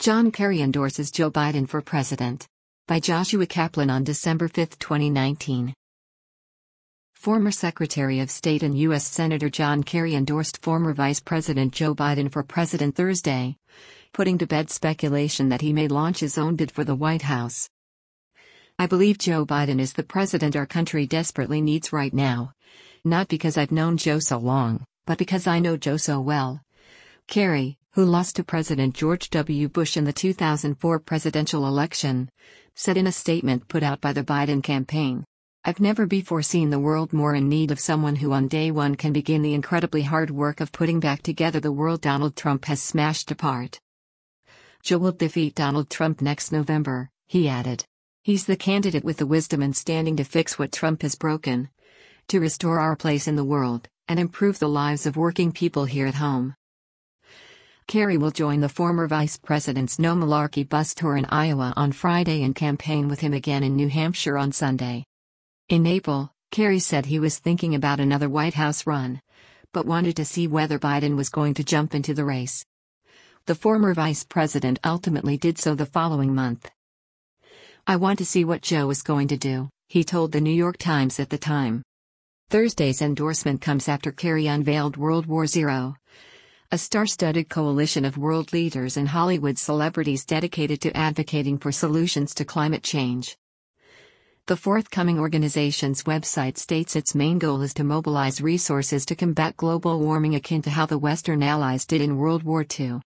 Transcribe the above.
John Kerry endorses Joe Biden for president. By Joshua Kaplan on December 5, 2019. Former Secretary of State and U.S. Senator John Kerry endorsed former Vice President Joe Biden for president Thursday, putting to bed speculation that he may launch his own bid for the White House. "I believe Joe Biden is the president our country desperately needs right now. Not because I've known Joe so long, but because I know Joe so well," Kerry, who lost to President George W. Bush in the 2004 presidential election, said in a statement put out by the Biden campaign. "I've never before seen the world more in need of someone who on day one can begin the incredibly hard work of putting back together the world Donald Trump has smashed apart. Joe will defeat Donald Trump next November," he added. "He's the candidate with the wisdom and standing to fix what Trump has broken, to restore our place in the world, and improve the lives of working people here at home." Kerry will join the former vice president's No Malarkey bus tour in Iowa on Friday and campaign with him again in New Hampshire on Sunday. In April, Kerry said he was thinking about another White House run, but wanted to see whether Biden was going to jump into the race. The former vice president ultimately did so the following month. "I want to see what Joe is going to do," he told the New York Times at the time. Thursday's endorsement comes after Kerry unveiled World War Zero, a star-studded coalition of world leaders and Hollywood celebrities dedicated to advocating for solutions to climate change. The forthcoming organization's website states its main goal is to mobilize resources to combat global warming akin to how the Western Allies did in World War II.